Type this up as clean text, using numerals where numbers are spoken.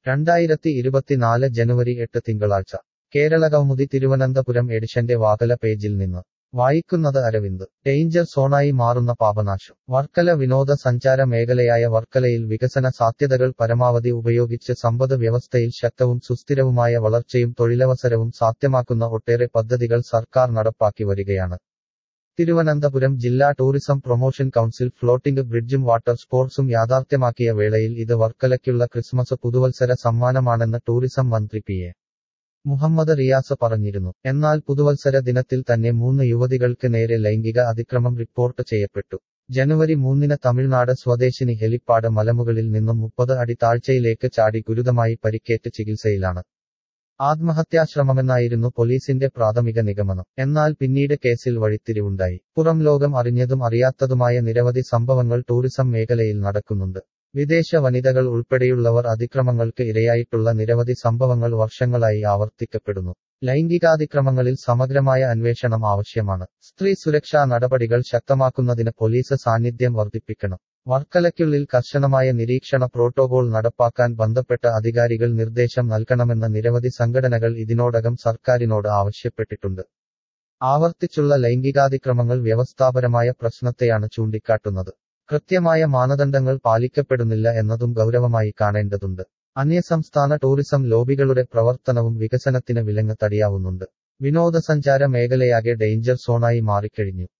2024 ജനുവരി 8 തിങ്കളാഴ്ച കേരളകൗമുദി തിരുവനന്തപുരം എഡിഷന്റെ വാകല പേജിൽ നിന്ന് വായിക്കുന്നത് അരവിന്ദ്. ഡേഞ്ചർ സോണായി മാറുന്ന പാപനാശം. വർക്കല വിനോദസഞ്ചാര മേഖലയായ വർക്കലയിൽ വികസന സാധ്യതകൾ പരമാവധി ഉപയോഗിച്ച് സമ്പദ് വ്യവസ്ഥയിൽ ശക്തവും സുസ്ഥിരവുമായ വളർച്ചയും തൊഴിലവസരവും സാധ്യമാക്കുന്ന ഒട്ടേറെ പദ്ധതികൾ സർക്കാർ നടപ്പാക്കി വരികയാണ്. തിരുവനന്തപുരം ജില്ലാ ടൂറിസം പ്രൊമോഷൻ കൗൺസിൽ ഫ്ലോട്ടിംഗ് ബ്രിഡ്ജും വാട്ടർ സ്പോർട്സും യാഥാർത്ഥ്യമാക്കിയ വേളയിൽ ഇത് വർക്കലയ്ക്കുള്ള ക്രിസ്മസ് പുതുവത്സര സമ്മാനമാണെന്ന് ടൂറിസം മന്ത്രി പി.എ. മുഹമ്മദ് റിയാസ് പറഞ്ഞിരുന്നു. എന്നാൽ പുതുവത്സര ദിനത്തിൽ തന്നെ 3 യുവതികൾക്ക് നേരെ ലൈംഗിക അതിക്രമം റിപ്പോർട്ട് ചെയ്യപ്പെട്ടു. ജനുവരി 3 തമിഴ്നാട് സ്വദേശിനി ഹെലിപ്പാഡ് മലമുകളിൽ നിന്നും 30 അടി താഴ്ചയിലേക്ക് ചാടി ഗുരുതരമായി പരിക്കേറ്റ് ചികിത്സയിലാണ്. ആത്മഹത്യാശ്രമമെന്നായിരുന്നു പോലീസിന്റെ പ്രാഥമിക നിഗമനം. എന്നാൽ പിന്നീട് കേസിൽ വഴിത്തിരിവുണ്ടായി. പുറം ലോകം അറിഞ്ഞതും അറിയാത്തതുമായ നിരവധി സംഭവങ്ങൾ ടൂറിസം മേഖലയിൽ നടക്കുന്നുണ്ട്. വിദേശ വനിതകൾ ഉൾപ്പെടെയുള്ളവർ അതിക്രമങ്ങൾക്ക് ഇരയായിട്ടുള്ള നിരവധി സംഭവങ്ങൾ വർഷങ്ങളായി ആവർത്തിക്കപ്പെടുന്നു. ലൈംഗികാതിക്രമങ്ങളിൽ സമഗ്രമായ അന്വേഷണം ആവശ്യമാണ്. സ്ത്രീ സുരക്ഷാ നടപടികൾ ശക്തമാക്കുന്നതിന് പോലീസ് സാന്നിധ്യം വർദ്ധിപ്പിക്കണം. വർക്കലയ്ക്കുള്ളിൽ കർശനമായ നിരീക്ഷണ പ്രോട്ടോകോൾ നടപ്പാക്കാൻ ബന്ധപ്പെട്ട അധികാരികൾ നിർദ്ദേശം നൽകണമെന്ന് നിരവധി സംഘടനകൾ ഇതിനോടകം സർക്കാരിനോട് ആവശ്യപ്പെട്ടിട്ടുണ്ട്. ആവർത്തിച്ചുള്ള ലൈംഗികാതിക്രമങ്ങൾ വ്യവസ്ഥാപരമായ പ്രശ്നത്തെയാണ് ചൂണ്ടിക്കാട്ടുന്നത്. കൃത്യമായ മാനദണ്ഡങ്ങൾ പാലിക്കപ്പെടുന്നില്ല എന്നതും ഗൗരവമായി കാണേണ്ടതുണ്ട്. അന്യസംസ്ഥാന ടൂറിസം ലോബികളുടെ പ്രവർത്തനവും വികസനത്തിന് വിലങ്ങ് തടിയാവുന്നുണ്ട്. വിനോദസഞ്ചാര മേഖലയാകെ ഡേഞ്ചർ സോണായി മാറിക്കഴിഞ്ഞു.